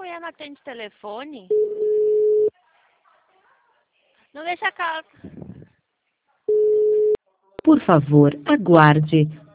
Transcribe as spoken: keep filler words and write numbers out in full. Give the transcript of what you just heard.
mulher não atende telefone? Não deixa a casa. Por favor, aguarde.